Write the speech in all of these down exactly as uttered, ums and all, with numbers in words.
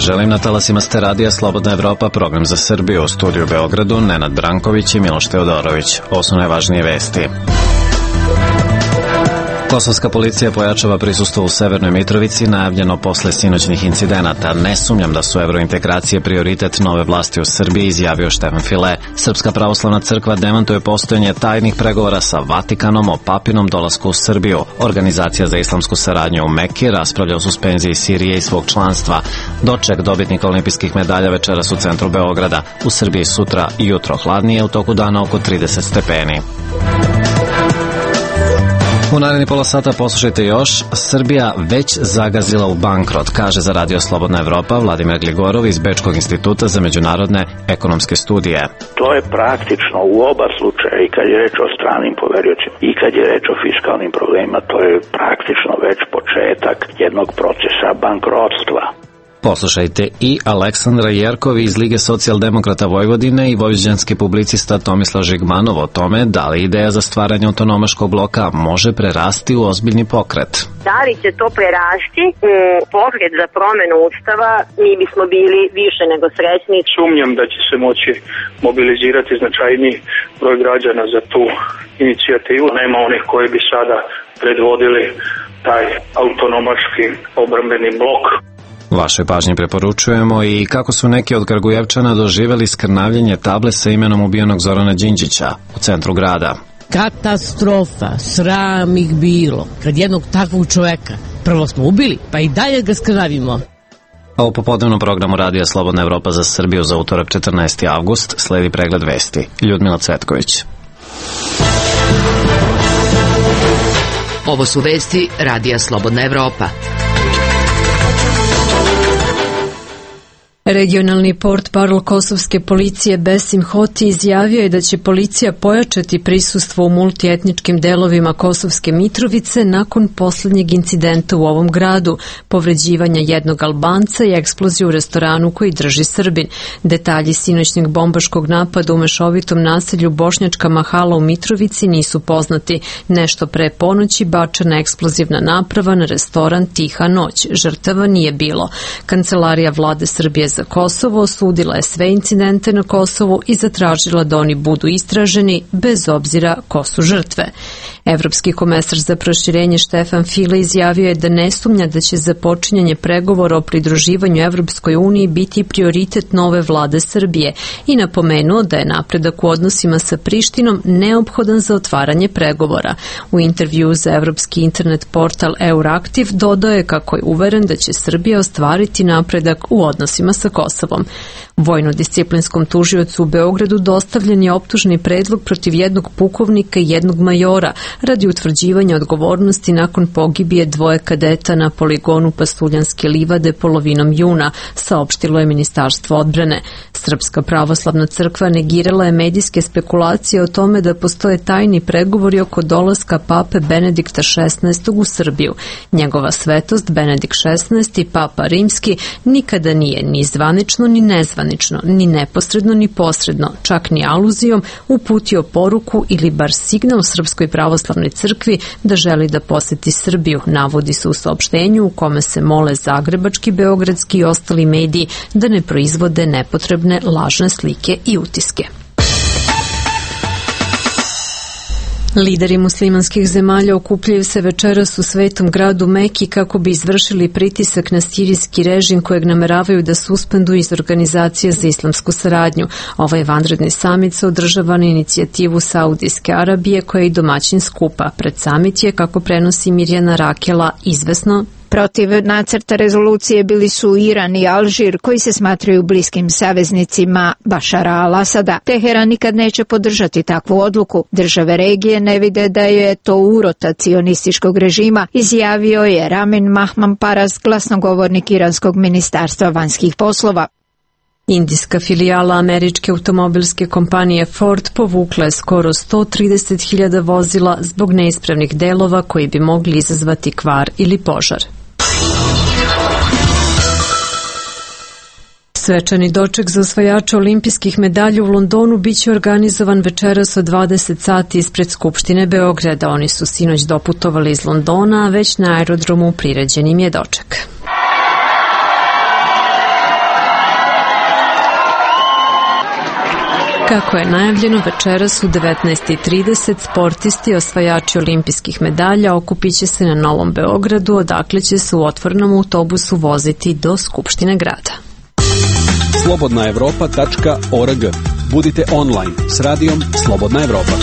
vam želim na talasima ste radija Slobodna Evropa, program za Srbiju, u studiju u Beogradu, Nenad Branković i Miloš Teodorović. Ovo su najvažnije vesti. Kosovska policija pojačava prisustvo u Severnoj Mitrovici, najavljeno posle sinoćnih incidenata. Ne sumnjam da su evrointegracije prioritet nove vlasti u Srbiji, izjavio Štefan File. Srpska pravoslavna crkva demantuje postojanje tajnih pregovora sa Vatikanom o papinom dolasku u Srbiju. Organizacija za islamsku saradnju u Meki raspravlja o suspenziji Sirije i svog članstva. Doček dobitnika olimpijskih medalja večeras u centru Beograda. U Srbiji sutra i jutro hladnije, u toku dana oko trideset stepeni. U naredni pola sata poslušajte još. Srbija već zagazila u bankrot, kaže za Radio Slobodna Evropa Vladimir Gligorov iz Bečkog instituta za međunarodne ekonomske studije. To je praktično u oba slučaja, i kad je reč o stranim poveriocima i kad je reč o fiskalnim problemima, to je praktično već početak jednog procesa bankrotstva. Poslušajte i Aleksandra Jerkov iz Lige socijaldemokrata Vojvodine i vojvođanski publicista Tomislav Žigmanov o tome da li ideja za stvaranje autonomaškog bloka može prerasti u ozbiljni pokret. Da li će to prerasti u pokret za promenu ustava, mi bismo bili više nego srećni. Sumnjam da će se moći mobilizirati značajniji broj građana za tu inicijativu. Nema onih koji bi sada predvodili taj autonomaški obrambeni blok. Vašoj pažnji preporučujemo i kako su neki od Kragujevčana doživeli skrnavljenje table sa imenom ubijenog Zorana Đinđića u centru grada. Katastrofa, sram ih bilo. Kad jednog takvog čoveka prvo smo ubili, pa i dalje ga skrnavimo. A u popodnevnom programu Radija Slobodna Evropa za Srbiju za utorak četrnaesti avgust sledi pregled vesti. Ljudmila Cvetković. Ovo su vesti Radija Slobodna Evropa. Regionalni portparol kosovske policije Besim Hoti izjavio je da će policija pojačati prisustvo u multietničkim delovima Kosovske Mitrovice nakon poslednjeg incidenta u ovom gradu, povređivanja jednog Albanca i eksploziju u restoranu koji drži Srbin. Detalji sinoćnjeg bombaškog napada u mešovitom naselju Bošnjačka Mahala u Mitrovici nisu poznati. Nešto pre ponoći bačena eksplozivna naprava na restoran Tiha noć. Žrtava nije bilo. Kancelarija vlade Srbije za Kosovo osudila je sve incidente na Kosovu i zatražila da oni budu istraženi bez obzira ko su žrtve. Evropski komesar za proširenje Štefan File izjavio je da ne sumnja da će započinjanje pregovora o pridruživanju Evropskoj uniji biti prioritet nove vlade Srbije i napomenuo da je napredak u odnosima sa Prištinom neophodan za otvaranje pregovora. U intervju za evropski internet portal Euraktiv dodao je kako je uveren da će Srbija ostvariti napredak u odnosima sa Kosovom. Vojno-disciplinskom tužiocu u Beogradu dostavljen je optužni predlog protiv jednog pukovnika i jednog majora radi utvrđivanja odgovornosti nakon pogibije dvoje kadeta na poligonu Pastuljanske livade polovinom juna, saopštilo je Ministarstvo odbrane. Srpska pravoslavna crkva negirala je medijske spekulacije o tome da postoje tajni pregovori oko dolaska pape Benedikta šesnaestog u Srbiju. Njegova svetost Benedikt šesnaesti, papa rimski, nikada nije ni zvanično ni nezvanično, ni neposredno ni posredno, čak ni aluzijom uputio poruku ili bar signal Srpskoj pravoslavnoj crkvi da želi da poseti Srbiju, navodi se u saopštenju u kome se mole zagrebački, beogradski i ostali mediji da ne proizvode nepotrebne lažne slike i utiske. Lideri muslimanskih zemalja okupljaju se večeras u svetom gradu Meki kako bi izvršili pritisak na sirijski režim kojeg nameravaju da suspenduju iz Organizacije za islamsku saradnju. Ovaj vanredni samit se održava na inicijativu Saudijske Arabije koja je i domaćin skupa. Pred samit je, kako prenosi Mirjana Rakela, izvesno Protiv nacrta rezolucije bili su Iran i Alžir, koji se smatraju bliskim saveznicima Bašara al-Asada. Teheran nikad neće podržati takvu odluku. Države regije ne vide da je to urota cionističkog režima, izjavio je Ramin Mahmanparas, glasnogovornik iranskog ministarstva vanjskih poslova. Indijska filijala američke automobilske kompanije Ford povukla je skoro sto trideset hiljada vozila zbog neispravnih delova koji bi mogli izazvati kvar ili požar. Svečani doček za osvajača olimpijskih medalja u Londonu biće organizovan večeras od dvadeset sati ispred Skupštine Beograda. Oni su sinoć doputovali iz Londona, a već na aerodromu priređen im je doček. Kako je najavljeno, večeras u devetnaest i trideset sportisti osvajači olimpijskih medalja okupit će se na Novom Beogradu, odakle će se u otvorenom autobusu voziti do Skupštine grada. slobodna evropa tačka org. Budite online s radijom Slobodna Evropa.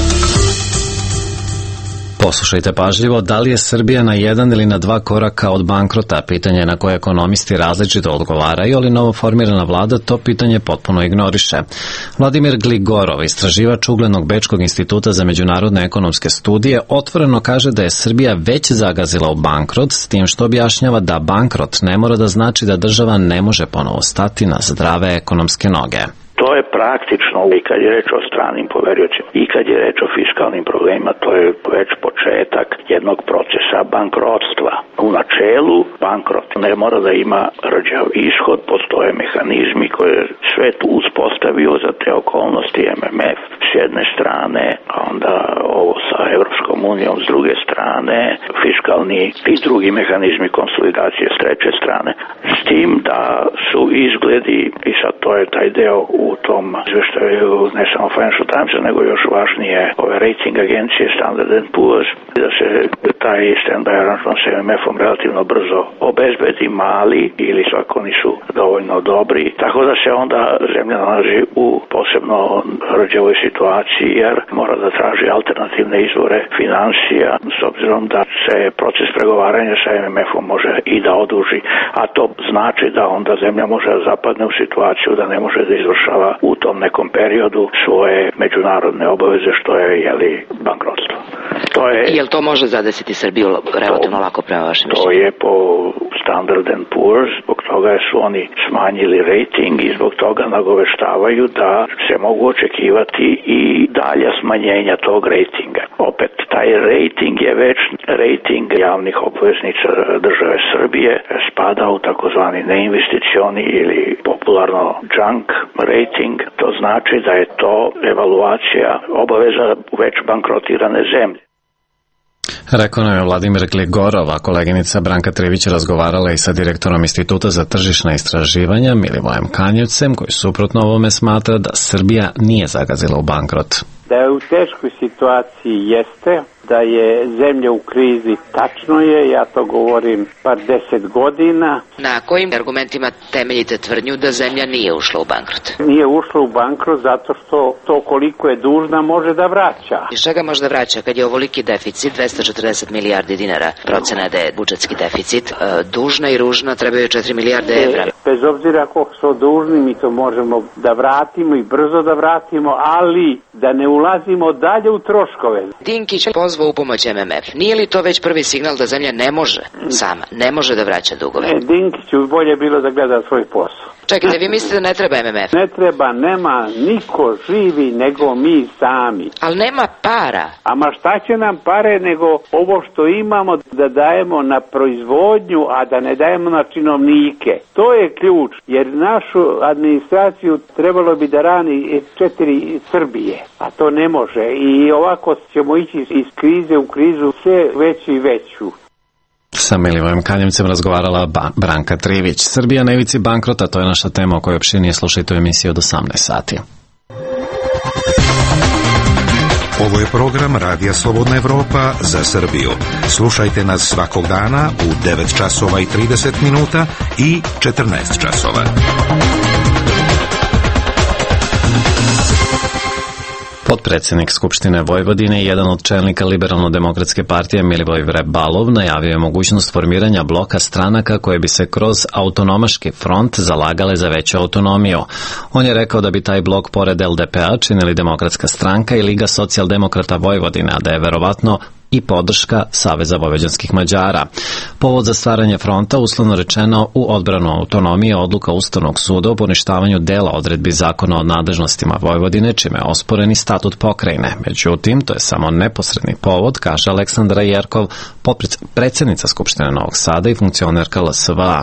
Poslušajte pažljivo, da li je Srbija na jedan ili na dva koraka od bankrota? Pitanje na koje ekonomisti različito odgovaraju, ali novoformirana vlada to pitanje potpuno ignoriše. Vladimir Gligorov, istraživač uglednog Bečkog instituta za međunarodne ekonomske studije, otvoreno kaže da je Srbija već zagazila u bankrot, s tim što objašnjava da bankrot ne mora da znači da država ne može ponovo stati na zdrave ekonomske noge. To je praktično i kad je reč o stranim poveriocima i kad je reč o fiskalnim problemima, to je već početak jednog procesa bankrotstva. U načelu bankrot ne mora da ima rđav ishod, postoje mehanizmi koje je svet uspostavio za te okolnosti, M M F s jedne strane, a onda ovo sa Evropskom unijom s druge strane, fiskalni i drugi mehanizmi konsolidacije s treće strane, s tim da su izgledi, i sad to je taj deo u tom izveštaju ne samo Financial Timesa, nego još važnije ove rating agencije Standard and Poor's, da se taj stand-by aranžman s M M F-om relativno brzo obezbedi mali ili svako nisu dovoljno dobri, tako da se onda zemlja nalazi u posebno rđavoj situaciji jer mora da traži alternativne izvore financija s obzirom da se proces pregovaranja sa M M F-om može i da oduži, a to znači da onda zemlja može da zapadne u situaciju da ne može da izvršava u tom nekom periodu svoje međunarodne obaveze, što je jeli bankrotstvo. To je, Jel to može zadesiti Srbiju relativno to, lako prema vašem mišljenju? To je po Standard and Poor's, zbog toga su oni smanjili rating i zbog toga nagoveštavaju da se mogu očekivati i dalja smanjenja tog ratinga. Opet, taj rating je već rating javnih obveznica države Srbije, spada u takozvani neinvesticioni ili popularno junk rating, to znači da je to evaluacija obaveza već bankrotirane zemlje. Rekao nam je Vladimir Gligorov, a koleginica Branka Trivić razgovarala i sa direktorom Instituta za tržišna istraživanja Milivojem Kanjevcem, koji suprotno ovome smatra da Srbija nije zagazila u bankrot. Da je u teškoj situaciji jeste, da je zemlja u krizi, tačno je, ja to govorim par deset godina. Na kojim argumentima temeljite tvrdnju da zemlja nije ušla u bankrot? Nije ušla u bankrot zato što to koliko je dužna može da vraća. Iz čega može da vraća kad je ovoliki deficit, dvesta četrdeset milijardi dinara, procena da je budžetski deficit, dužna i ružna trebaju četiri milijarde evra. Bez obzira koliko smo dužni, mi to možemo da vratimo i brzo da vratimo, ali da ne ulazimo dalje u troškove. Dinkić pozvao u pomoć M M F. Nije li to već prvi signal da zemlja ne može sama, ne može da vraća dugove? Ne, Dinkiću bolje bilo da gleda svoj posao. Čekajte, vi mislite da ne treba M M F? Ne treba, nema niko živi nego mi sami. Ali nema para. Ama šta će nam pare nego ovo što imamo da dajemo na proizvodnju, a da ne dajemo na činovnike. To je ključ, jer našu administraciju trebalo bi da rani četiri Srbije, a to ne može. I ovako ćemo ići iz krize u krizu sve veću i veću. Sa Milivojem Kanjevcem razgovarala ba- Branka Trivić. Srbija na ivici bankrota, to je naša tema o kojoj opširnije slušajte u emisiji od osamnaest sati. Ovo je program Radija Slobodna Evropa za Srbiju. Slušajte nas svakog dana u devet časova i trideset minuta i četrnaest časova. Potpredsednik Skupštine Vojvodine i jedan od čelnika Liberalno-demokratske partije Milivoj Vrebalov najavio je mogućnost formiranja bloka stranaka koje bi se kroz autonomaški front zalagale za veću autonomiju. On je rekao da bi taj blok pored L D P-a činili Demokratska stranka i Liga socijaldemokrata Vojvodine, a da je verovatno i podrška Saveza vojvođanskih Mađara. Povod za stvaranje fronta, uslovno rečeno, u odbranu autonomije odluka Ustavnog suda o poništavanju dela odredbi zakona o nadležnostima Vojvodine, čime je osporeni statut pokrajine. Međutim, to je samo neposredni povod, kaže Aleksandra Jerkov, predsjednica Skupštine Novog Sada i funkcionerka L S V A.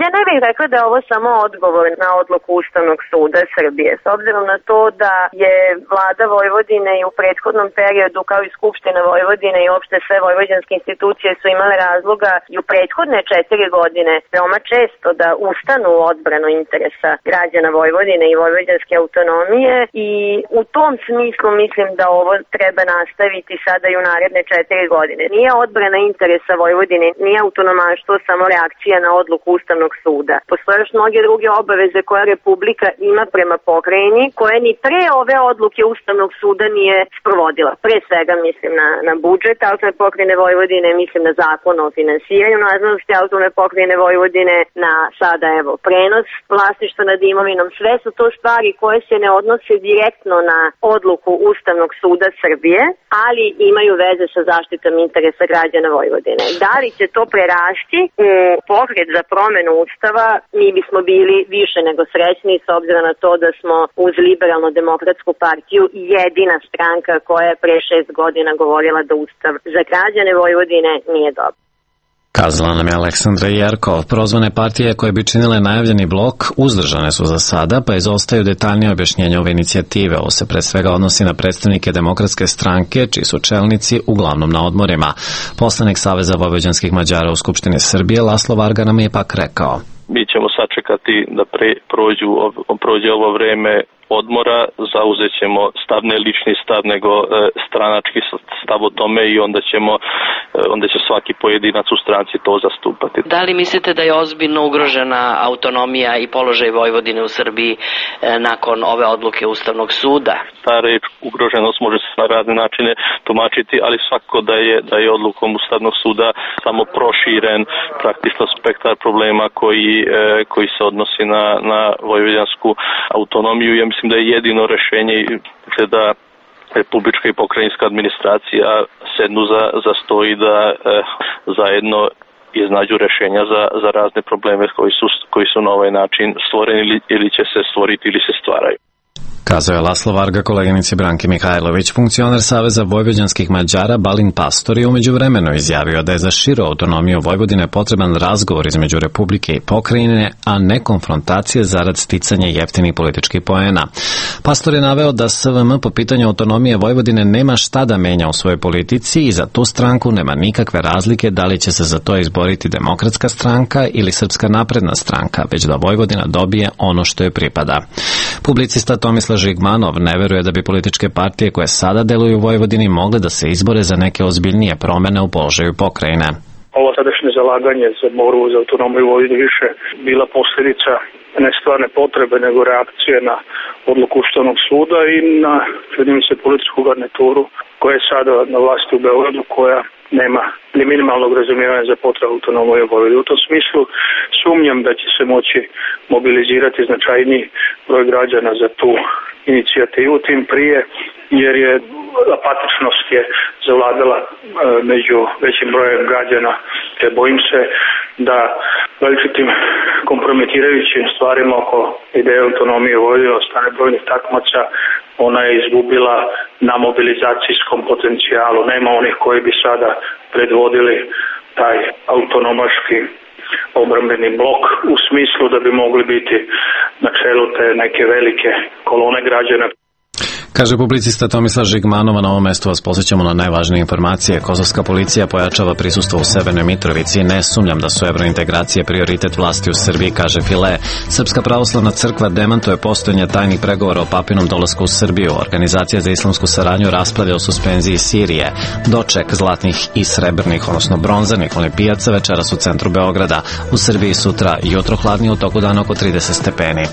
Ja ne bih rekla da je ovo samo odgovor na odluku Ustavnog suda Srbije, s obzirom na to da je vlada Vojvodine i u prethodnom periodu, kao i Skupština Vojvodine i uopšte sve vojvođanske institucije su imale razloga i u prethodne četiri godine veoma često da ustanu u odbranu interesa građana Vojvodine i vojvođanske autonomije, i u tom smislu mislim da ovo treba nastaviti sada i u naredne četiri godine. Nije odbrana interesa Vojvodine, nije autonomaštvo samo reakcija na odluku Ustavnog suda. Postoje još mnoge druge obaveze koje Republika ima prema pokrajini, koje ni pre ove odluke Ustavnog suda nije sprovodila. Pre svega mislim na, na budžet autonomne pokrajine Vojvodine, mislim na zakon o finansiranju nadležnosti autonomne pokrajine Vojvodine, na sada evo prenos vlasništva nad imovinom. Sve su to stvari koje se ne odnose direktno na odluku Ustavnog suda Srbije, ali imaju veze sa zaštitom interesa građana Vojvodine. Da li će to prerasti u pokret za promenu Ustava, mi bismo bili više nego srećni, s obzirom na to da smo uz Liberalno-demokratsku partiju jedina stranka koja je pre šest godina govorila da Ustav za građane Vojvodine nije dobar. Kazala nam je Aleksandra Jerkov. Prozvane partije koje bi činile najavljeni blok uzdržane su za sada, pa izostaju detaljnije objašnjenja ove inicijative. Ovo se pre svega odnosi na predstavnike Demokratske stranke, čiji su čelnici uglavnom na odmorima. Poslanik Saveza vojvođanskih Mađara u Skupštini Srbije, Laslo Varga, nam je pak rekao: Mi ćemo sačekati da pre, prođu, prođe ovo vreme odmora, zauzet ćemo stav, ne lični stav, nego e, stranački stav o tome, i onda ćemo, e, onda će svaki pojedinac u stranci to zastupati. Da li mislite da je ozbiljno ugrožena autonomija i položaj Vojvodine u Srbiji e, nakon ove odluke Ustavnog suda? Ta reč ugroženost može se na razne načine tumačiti, ali svako da je, da je odlukom Ustavnog suda samo proširen praktično spektar problema koji, e, koji se odnosi na, na vojvođansku autonomiju. Ja mislim da je jedino rešenje da republička i pokrajinska administracija sednu za, za sto i da e, zajedno iznađu rešenja za, za razne probleme koji su, koji su na ovaj način stvoreni ili, ili će se stvoriti ili se stvaraju. Kazao je Laslo Varga koleginici Branki Mihajlović. Funkcioner Saveza vojvođanskih Mađara Balin Pastor je umeđu vremenu izjavio da je za širu autonomiju Vojvodine potreban razgovor između Republike i pokrajine, a ne konfrontacije zarad sticanja jeftinih političkih poena. Pastor je naveo da S V M po pitanju autonomije Vojvodine nema šta da menja u svojoj politici i za tu stranku nema nikakve razlike da li će se za to izboriti Demokratska stranka ili Srpska napredna stranka, već da Vojvodina dobije ono što je pripada. Publicista Tomislav Žigmanov ne veruje da bi političke partije koje sada deluju u Vojvodini mogle da se izbore za neke ozbiljnije promene u položaju pokrajine. Ovo sadašnje zalaganje za borbu za autonomiju Vojvodine više bila posljedica ne stvarne potrebe, nego reakcije na odluku Ustavnog suda i na, čini mi se, političku garnituru koja je sada na vlasti u Beogradu, koja nema ni minimalnog razumijevanja za potrebu autonomije Vojvodine. U tom smislu sumnjam da će se moći mobilizirati značajniji broj građana za tu inicijativu, tim prije jer je apatičnost je zavladala e, među većim brojem građana, te bojim se da veličitim kompromitirajućim stvarima oko ideje autonomije Vojvodine od strane brojnih takmaca, ona je izgubila na mobilizacijskom potencijalu. Nema onih koji bi sada predvodili taj autonomaški obrambeni blok u smislu da bi mogli biti na čelu te neke velike kolone građana. Kaže publicista Tomislav Žigmanova. Na ovom mestu vas posjećamo na najvažnije informacije. Kosovska policija pojačava prisustvo u Severnoj Mitrovici. Ne sumnjam da su evrointegracije prioritet vlasti u Srbiji, kaže File. Srpska pravoslavna crkva demantuje postojanje tajnih pregovora o papinom dolasku u Srbiju. Organizacija za islamsku saradnju raspravlja o suspenziji Sirije. Doček zlatnih i srebrnih, odnosno bronzanih olimpijaca večeras u centru Beograda. U Srbiji sutra jutro hladnije, u toku dana oko trideset stepeni.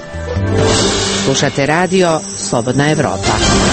Slušate radio Slobodna Evropa.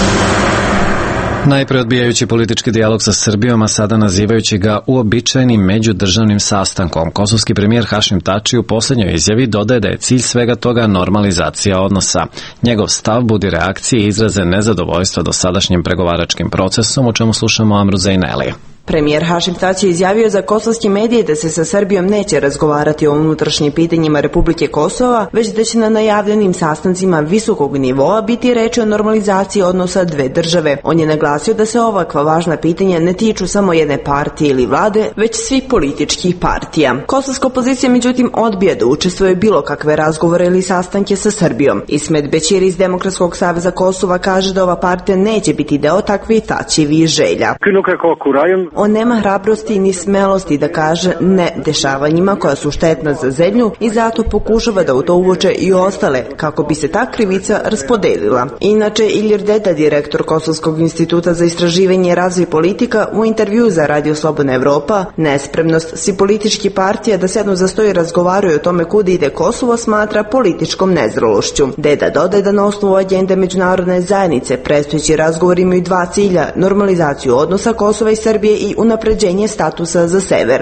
Najpre odbijajući politički dijalog sa Srbijom, a sada nazivajući ga uobičajenim međudržavnim sastankom. Kosovski premijer Hašim Tači u posljednjoj izjavi dodaje da je cilj svega toga normalizacija odnosa. Njegov stav budi reakcije i izraze nezadovoljstva dosadašnjim pregovaračkim procesom, o čemu slušamo Amru Zejneli. Premijer Hašim Tači je izjavio za kosovske medije da se sa Srbijom neće razgovarati o unutrašnjim pitanjima Republike Kosova, već da će na najavljenim sastancima visokog nivoa biti reči o normalizaciji odnosa dve države. On je naglasio da se ovakva važna pitanja ne tiču samo jedne partije ili vlade, već svih političkih partija. Kosovska opozicija međutim odbija da učestvuje bilo kakve razgovore ili sastanke sa Srbijom. Ismet Bećiri iz Demokratskog saveza Kosova kaže da ova partija neće biti deo takvih Tačijevih želja. On nema hrabrosti ni smelosti da kaže ne dešavanjima koja su štetna za zemlju i zato pokušava da u to uvuče i ostale kako bi se ta krivica raspodelila. Inače, Ilir Deda, direktor Kosovskog instituta za istraživanje i razvoj politika, u intervju za Radio Slobodna Evropa nespremnost svi politički partija da sednu za sto i razgovaraju o tome kuda ide Kosovo smatra političkom nezrelošću. Deda dodaje da na osnovu agende međunarodne zajednice predstojeći razgovor imaju dva cilja: normalizaciju odnosa Kosova i Srbije i unapređenje statusa za sever.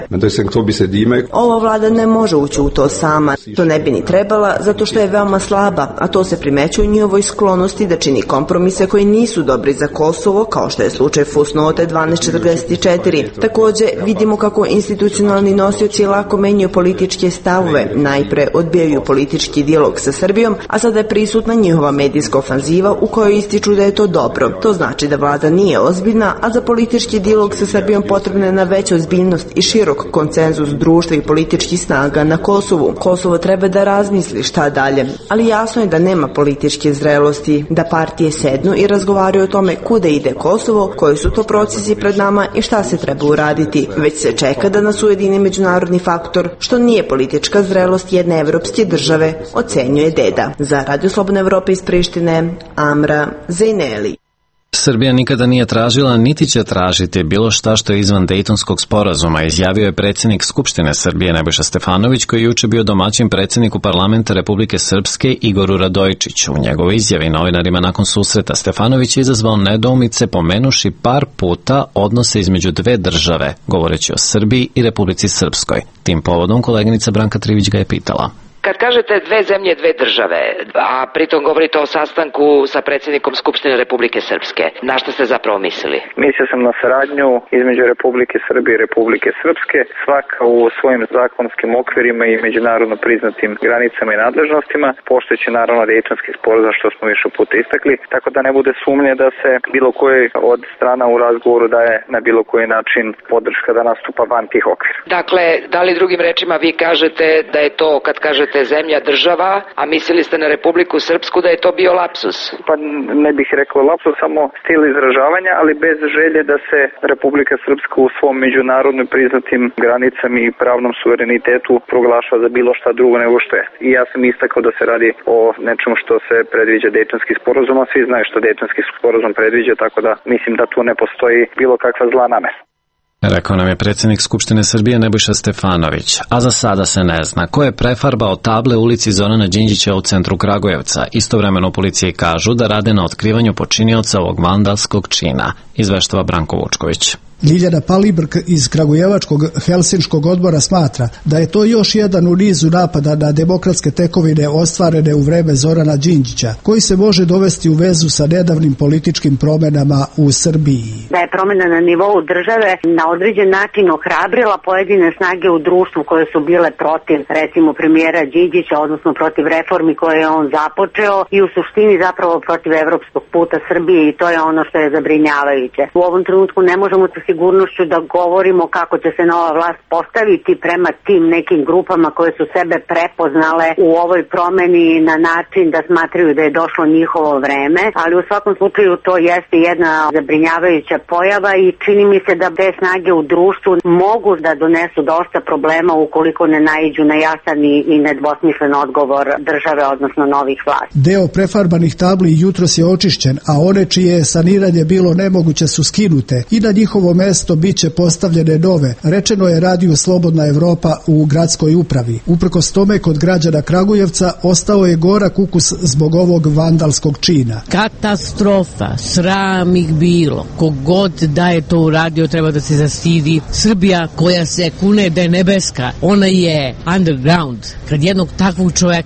Ova vlada ne može ući u to sama. To ne bi ni trebala zato što je veoma slaba, a to se primećuje u njihovoj sklonosti da čini kompromise koji nisu dobri za Kosovo, kao što je slučaj fusnote dvanaest četrdeset četiri. Takođe, vidimo kako institucionalni nosioci lako menjaju političke stavove. Najpre odbijaju politički dijalog sa Srbijom, a sada je prisutna njihova medijska ofanziva u kojoj ističu da je to dobro. To znači da vlada nije ozbiljna, a za politički dijalog sa Srbijom potrebna je na veća ozbiljnost i širok konsenzus društva i političkih snaga na Kosovu. Kosovo treba da razmisli šta dalje, ali jasno je da nema političke zrelosti, da partije sednu i razgovaraju o tome kuda ide Kosovo, koji su to procesi pred nama i šta se treba uraditi, već se čeka da nas ujedini međunarodni faktor, što nije politička zrelost jedne evropske države, ocenjuje Deda. Za Radio Slobodna Evropa iz Prištine, Amra Zejneli. Srbija nikada nije tražila niti će tražiti bilo šta što je izvan Dejtonskog sporazuma, izjavio je predsjednik Skupštine Srbije Nebojša Stefanović, koji je juče bio domaćin predsjedniku parlamenta Republike Srpske Igoru Radojičiću. U njegovoj izjavi novinarima nakon susreta Stefanović je izazvao nedoumice pomenuši par puta odnose između dve države, govoreći o Srbiji i Republici Srpskoj. Tim povodom koleginica Branka Trivić ga je pitala. Kad kažete dve zemlje, dve države, a pritom govorite o sastanku sa predsjednikom Skupštine Republike Srpske, na što ste zapravo mislili? Mislio sam na saradnju između Republike Srbije i Republike Srpske, svaka u svojim zakonskim okvirima i međunarodno priznatim granicama i nadležnostima, poštujući naravno Dejtonski sporazum, što smo više puta istakli, tako da ne bude sumnje da se bilo koji od strana u razgovoru daje na bilo koji način podrška da nastupa van tih okvira. Dakle, da li drugim rečima vi kažete da je to, kad kažete zemlja država, a mislili ste na Republiku Srpsku, da je to bio lapsus? Pa ne bih rekao lapsus, samo stil izražavanja, ali bez želje da se Republika Srpska u svom međunarodno priznatim granicama i pravnom suverenitetu proglašava za bilo šta drugo nego što je. I ja sam istakao da se radi o nečemu što se predviđa Dejtonski sporazum, a svi znaju što Dejtonski sporazum predviđa, tako da mislim da tu ne postoji bilo kakva zla namera. Rekao nam je predsjednik Skupštine Srbije Nebojša Stefanović, a za sada se ne zna ko je prefarbao table ulici Zorana Đinđića u centru Kragujevca. Istovremeno u policiji kažu da rade na otkrivanju počinioca ovog vandalskog čina, izveštava Branko Vučković. Ljiljana Palibrk iz Kragujevačkog Helsinškog odbora smatra da je to još jedan u nizu napada na demokratske tekovine ostvarene u vreme Zorana Đinđića, koji se može dovesti u vezu sa nedavnim političkim promenama u Srbiji. Da je promjena na nivou države na određen način ohrabrila pojedine snage u društvu koje su bile protiv, recimo, premijera Đinđića, odnosno protiv reformi koje je on započeo i u suštini zapravo protiv evropskog puta Srbije, i to je ono što je zabrinjavajuće. U ovom trenutku ne možemo sa sigurnošću da govorimo kako će se nova vlast postaviti prema tim nekim grupama koje su sebe prepoznale u ovoj promeni na način da smatraju da je došlo njihovo vreme, ali u svakom slučaju to jeste jedna zabrinjavajuća pojava i čini mi se da te snage u društvu mogu da donesu dosta problema ukoliko ne naiđu na jasan i nedvosmislen odgovor države, odnosno novih vlasti. Deo prefarbanih tabli jutros je očišćen, a one čije je saniranje bilo nemoguće su skinute i na njihovo mesto bit će postavljene nove, rečeno je Radio Slobodna Evropa u gradskoj upravi. Uprkos tome, kod građana Kragujevca ostao je gorak ukus zbog ovog vandalskog čina. Katastrofa, sram ih bilo. Kogod da je to uradio treba da se zastidi. Srbija koja se kune da je nebeska, ona je underground. Kad jednog takvog čoveka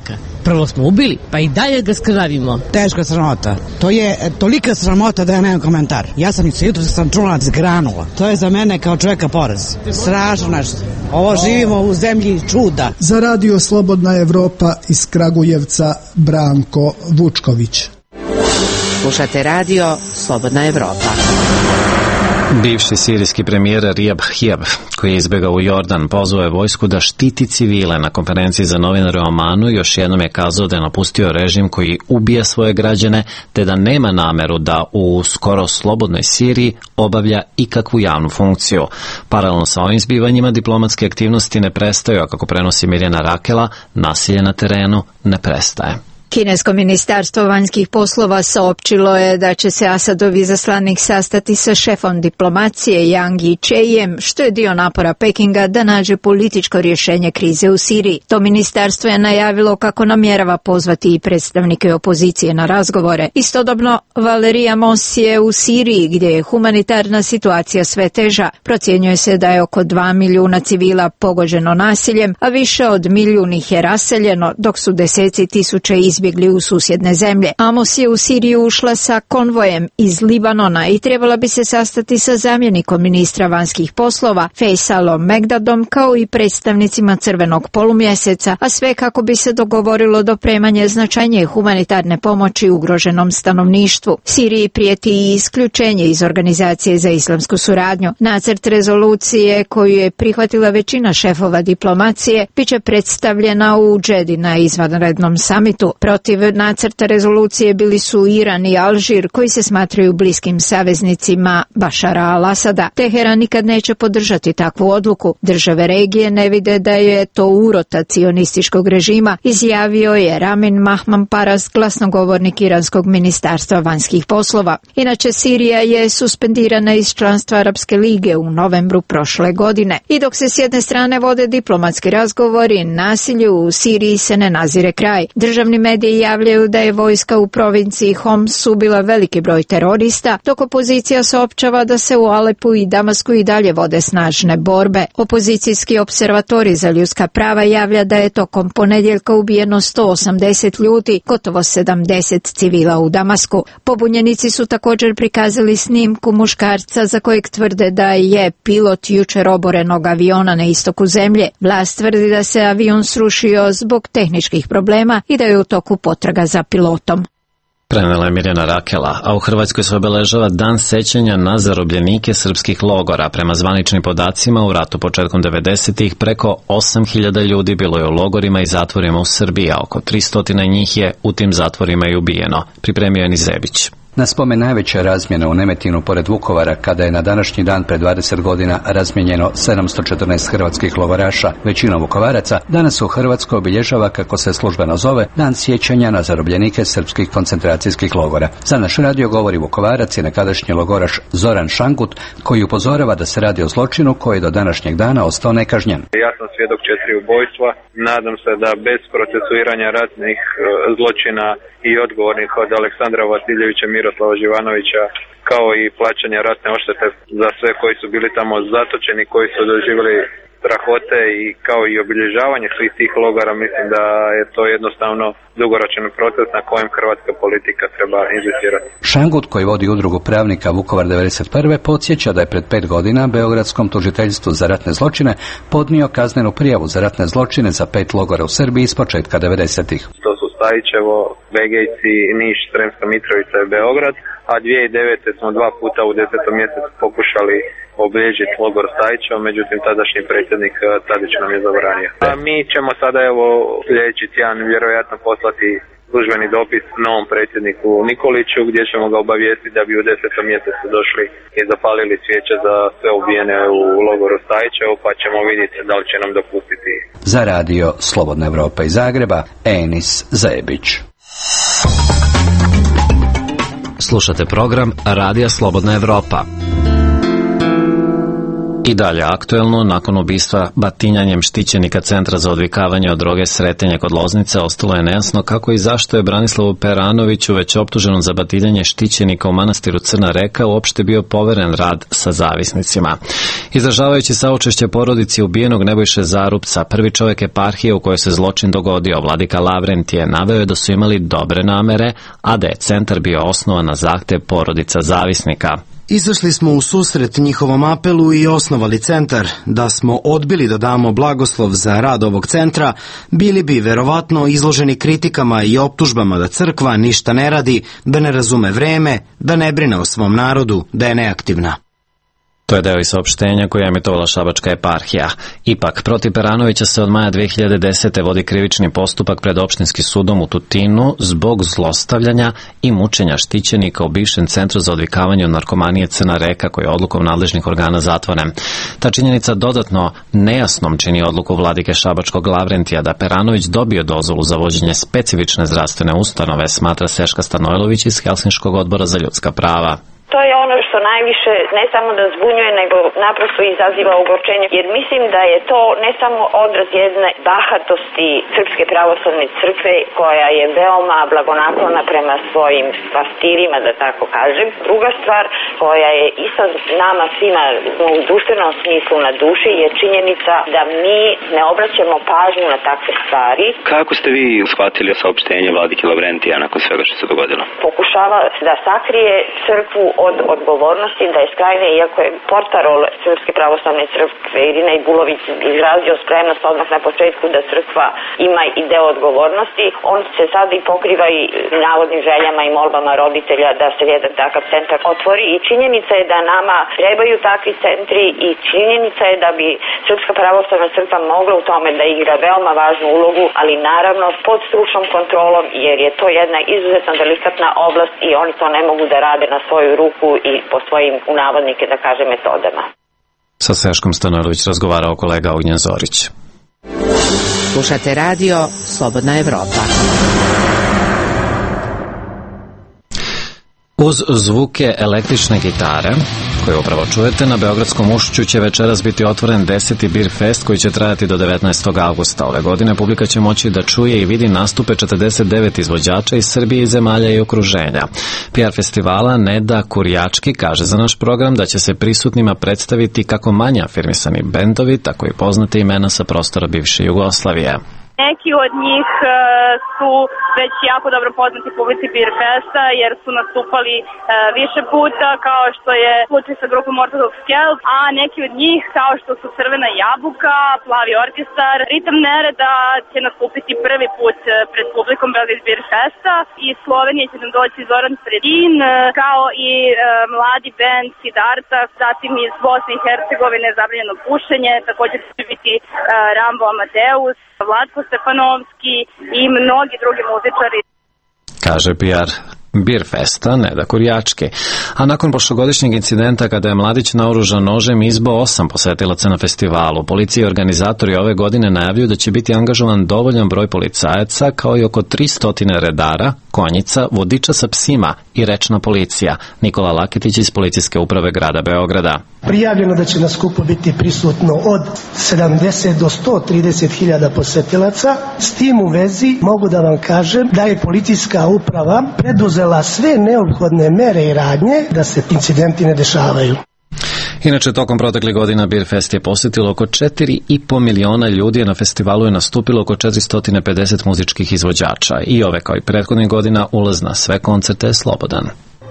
Prvo smo ubili, pa i dalje ga skrnavimo. Teška sramota. To je tolika sramota da ja nemam komentar. Ja sam i jutro sam čula zgranula. To je za mene kao čovjeka poraz. Strašno nešto. Ovo živimo u zemlji čuda. Za Radio Slobodna Evropa iz Kragujevca Branko Vučković. Slušate radio Slobodna Evropa. Bivši sirijski premijer Rijab Hjeb, koji je izbegao u Jordan, pozvao je vojsku da štiti civile. Na konferenciji za novinare u Omanu još jednom je kazao da je napustio režim koji ubija svoje građane, te da nema nameru da u skoro slobodnoj Siriji obavlja ikakvu javnu funkciju. Paralelno sa ovim zbivanjima diplomatske aktivnosti ne prestaju, a kako prenosi Mirjana Rakela, nasilje na terenu ne prestaje. Kinesko ministarstvo vanjskih poslova saopćilo je da će se Asadovi izaslanik sastati sa šefom diplomacije Yang Jiechijem, što je dio napora Pekinga da nađe političko rješenje krize u Siriji. To ministarstvo je najavilo kako namjerava pozvati i predstavnike opozicije na razgovore. Istodobno, Valerija Mos je u Siriji, gdje je humanitarna situacija sve teža. Procjenjuje se da je oko dva milijuna civila pogođeno nasiljem, a više od milijun ih je raseljeno, dok su deseci tisuća izbjegli izbjegli u susjedne zemlje. Amos je u Siriju ušla sa konvojem iz Libanona i trebala bi se sastati sa zamjenikom ministra vanjskih poslova Faisalom Megdadom kao i predstavnicima Crvenog polumjeseca, a sve kako bi se dogovorilo dopremanje značajnije humanitarne pomoći ugroženom stanovništvu. Siriji prijeti i isključenje iz Organizacije za islamsku suradnju. Nacrt rezolucije koju je prihvatila većina šefova diplomacije biće predstavljena u Džedi na izvanrednom samitu. Protiv nacrta rezolucije bili su Iran i Alžir, koji se smatraju bliskim saveznicima Bašara al-Asada. Teheran nikad neće podržati takvu odluku. Države regije ne vide da je to urota cionističkog režima, izjavio je Ramin Mahmanparas, glasnogovornik Iranskog ministarstva vanjskih poslova. Inače, Sirija je suspendirana iz članstva Arapske lige u novembru prošle godine. I dok se s jedne strane vode diplomatski razgovori, nasilju u Siriji se ne nazire kraj. Državni mediji javljaju da je vojska u provinciji Homs ubila veliki broj terorista, dok opozicija saopćava da se u Alepu i Damasku i dalje vode snažne borbe. Opozicijski observatori za ljudska prava javlja da je tokom ponedjeljka ubijeno sto osamdeset ljudi, gotovo sedamdeset civila u Damasku. Pobunjenici su također prikazali snimku muškarca za kojeg tvrde da je pilot jučer oborenog aviona na istoku zemlje. Vlast tvrdi da se avion srušio zbog tehničkih problema i da je u toku potraga za pilotom. Prenela je Mirjana Rakela, a u Hrvatskoj se obeležava Dan sećanja na zarobljenike srpskih logora. Prema zvaničnim podacima, u ratu početkom devedesetih preko osam hiljada ljudi bilo je u logorima i zatvorima u Srbiji, a oko tristo njih je u tim zatvorima i ubijeno. Pripremio je Nizebić. Na spomen najveća razmjena u Nemetinu pored Vukovara, kada je na današnji dan pred dvadeset godina razmijenjeno sedamsto četrnaest hrvatskih logoraša, većinom Vukovaraca, danas se u Hrvatskoj obilježava, kako se službeno zove, Dan sjećanja na zarobljenike srpskih koncentracijskih logora. Za naš radio govori Vukovarac i nekadašnji logoraš Zoran Šangut, koji upozorava da se radi o zločinu koji je do današnjeg dana ostao nekažnjen. Ja sam svjedok četiri ubojstva. Nadam se da bez procesuiranja ratnih zločina i odgovornih od Aleksandra Vasiljevića, Miroslava Živanovića, kao i plaćanja ratne odštete za sve koji su bili tamo zatočeni, koji su doživjeli strahote i kao i obilježavanje svih tih logora, mislim da je to jednostavno dugoročan proces na kojem hrvatska politika treba inzistirati. Šangut, koji vodi udrugu pravnika Vukovar devedeset prve, podsjeća da je pred pet godina Beogradskom tužiteljstvu za ratne zločine podnio kaznenu prijavu za ratne zločine za pet logora u Srbiji s početka devedesetih. To su Stajićevo, Begejci, Niš, Sremska Mitrovica i Beograd, a dvije tisuće devete smo dva puta u desetom mjesecu pokušali obilježiti logor Stajića, međutim tadašnji predsjednik Tadić nam je zabranio. A mi ćemo sada evo sljedeći tjedan vjerojatno poslati službeni dopis novom predsjedniku Nikoliću, gdje ćemo ga obavijestiti da bi u desetom mjesecu došli i zapalili svijeće za sve ubijene u logoru Stajićevo, pa ćemo vidjeti da li će nam dopustiti. Za radio Slobodna Evropa iz Zagreba, Enis Zebić. Slušate program Radija Slobodna Evropa. I dalje aktuelno, nakon ubistva batinjanjem štićenika Centra za odvikavanje od droge Sretenje kod Loznice, ostalo je nejasno kako i zašto je Branislavu Peranoviću, već optuženom za batinjanje štićenika u manastiru Crna Reka, uopšte bio poveren rad sa zavisnicima. Izražavajući saučešće porodici ubijenog Nebojše Zarupca, prvi čovjek eparhije u kojoj se zločin dogodio, vladika Lavrentije, naveo je da su imali dobre namere, a da je centar bio osnovan na zahtev porodica zavisnika. Izašli smo u susret njihovom apelu i osnovali centar. Da smo odbili da damo blagoslov za rad ovog centra, bili bi verovatno izloženi kritikama i optužbama da crkva ništa ne radi, da ne razume vreme, da ne brine o svom narodu, da je neaktivna. To je deo i saopštenja koje je emitovala Šabačka eparhija. Ipak, protiv Peranovića se od maja dve hiljade desete. vodi krivični postupak pred opštinskim sudom u Tutinu zbog zlostavljanja i mučenja štićenika u bivšem centru za odvikavanje od narkomanije Crna Reka, koji je odlukom nadležnih organa zatvoren. Ta činjenica dodatno nejasnom čini odluku vladike Šabačkog Lavrentija da Peranović dobio dozvolu za vođenje specifične zdravstvene ustanove, smatra Seška Stanojlović iz Helsinškog odbora za ljudska prava. To je ono što najviše ne samo da zbunjuje, nego naprosto izaziva ogorčenje, jer mislim da je to ne samo odraz jedne bahatosti Srpske pravoslavne crkve, koja je veoma blagonaklona prema svojim pastirima, da tako kažem. Druga stvar koja je isto nama svima u društvenom smislu na duši je činjenica da mi ne obraćamo pažnju na takve stvari. Kako ste vi shvatili saopštenje vladike Lavrentija nakon svega što se dogodilo? Pokušava da sakrije crkvu od odgovornosti, da je skrajne, iako je portparol Srpske pravoslavne crkve Irina Ibulović izrazio spremnost odmah na početku da crkva ima i deo odgovornosti, on se sad i pokriva i navodnim željama i molbama roditelja da se jedan takav centar otvori, i činjenica je da nama trebaju takvi centri, i činjenica je da bi Srpska pravoslavna crkva mogla u tome da igra veoma važnu ulogu, ali naravno pod stručnom kontrolom, jer je to jedna izuzetno delikatna oblast i oni to ne mogu da rade na svoju ruku i po svojim, u navodnike da kaže, metodama. Sa Seškom Stanojlović razgovarao kolega Ognjen Zorić. Slušate radio Slobodna Evropa. Uz zvuke električne gitare, koje upravo čujete, na Beogradskom Ušću će večeras biti otvoren deseti Beer Fest, koji će trajati do devetnaestog avgusta. Ove godine publika će moći da čuje i vidi nastupe četrdeset devet izvođača iz Srbije i zemalja i okruženja. P R festivala Neda Kurjački kaže za naš program da će se prisutnima predstaviti kako manje afirmisani bendovi, tako i poznate imena sa prostora bivše Jugoslavije. Neki od njih uh, su već jako dobro poznati publici Beer Festa, jer su nastupali uh, više puta, kao što je slučaj sa grupom Orthodox Kelp, a neki od njih, kao što su Crvena jabuka, Plavi orkestar, Ritam nereda će nastupiti prvi put uh, pred publikom Beograd Beer Festa. Iz Slovenije će nam doći Zoran Sredin, uh, kao i uh, mladi band Siddharta, zatim iz Bosne i Hercegovine Zabranjeno pušenje, također će biti uh, Rambo Amadeus, Vlatko Stefanovski i mnogi drugi muzičari. Kaže P R Beer Festa Neda Kurjački. A nakon prošlogodišnjeg incidenta kada je mladić naoružan nožem izbo osam posetilaca na festivalu, policija i organizatori ove godine najavljuju da će biti angažovan dovoljan broj policajaca, kao i oko tristo redara, konjica, vodiča sa psima i rečna policija. Nikola Laketić iz Policijske uprave grada Beograda. Prijavljeno da će na skupu biti prisutno od sedamdeset do sto trideset hiljada posetilaca. S tim u vezi mogu da vam kažem da je policijska uprava preduzela sve neophodne mere i radnje da se incidenti ne dešavaju. Inače, tokom proteklih godina Beer Fest je posjetilo oko četiri i po miliona ljudi, a na festivalu je nastupilo oko četiristo pedeset muzičkih izvođača. I ove, kao i prethodnih godina, ulaz na sve koncerte je slobodan.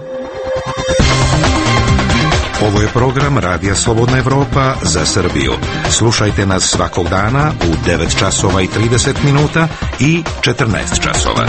Ovo je program Radija Slobodna Evropa za Srbiju. Slušajte nas svakog dana u devet časova i trideset minuta i četrnaest časova.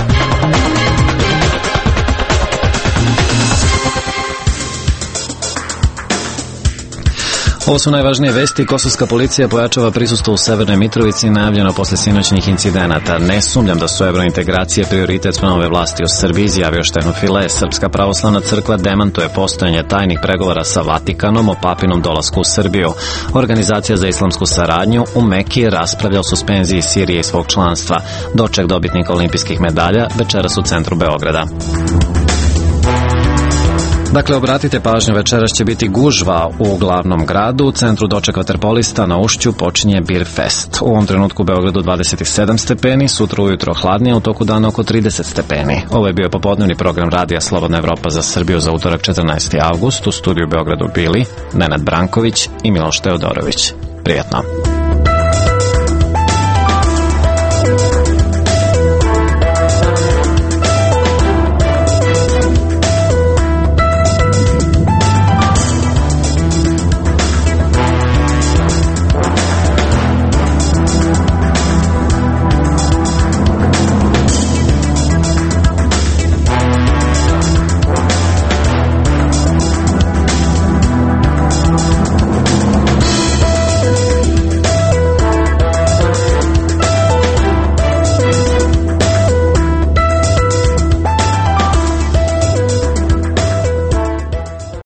Ovo su najvažnije vesti. Kosovska policija pojačava prisustvo u Severnoj Mitrovici, najavljeno posle sinoćnih incidenata. Ne sumnjam da su evrointegracije prioritet nove vlasti u Srbiji, izjavio Štefan File. Srpska pravoslavna crkva demantuje postojanje tajnih pregovora sa Vatikanom o papinom dolasku u Srbiju. Organizacija za islamsku saradnju u Meki raspravlja o suspenziji Sirije i svog članstva. Doček dobitnika olimpijskih medalja večeras u centru Beograda. Dakle, obratite pažnju, večeras će biti gužva u glavnom gradu. U centru doček vaterpolista na Ušću počinje Beer Fest. U ovom trenutku u Beogradu dvadeset sedam stepeni, sutra ujutro hladnije, u toku dana oko trideset stepeni. Ovo je bio popodnevni program Radija Slobodna Evropa za Srbiju za utorak četrnaesti avgust. U studiju u Beogradu bili Nenad Branković i Miloš Teodorović. Prijatno.